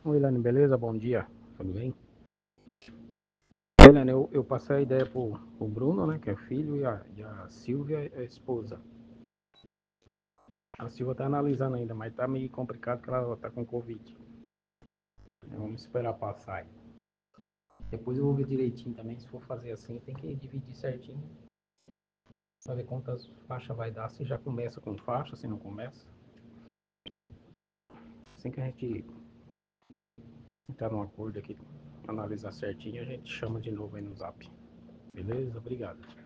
Oi, Helene, beleza? Bom dia. Tudo bem? Helene, eu passei a ideia pro Bruno, né, que é filho, e a Silvia é a esposa. A Silvia tá analisando ainda, mas tá meio complicado porque ela tá com Covid. Vamos esperar passar aí. Depois eu vou ver direitinho também, se for fazer assim, tem que dividir certinho pra ver quantas faixas vai dar, se já começa com faixa, se não começa. Assim que a gente entrar num acordo aqui, analisar certinho, a gente chama de novo aí no zap. Beleza? Obrigado.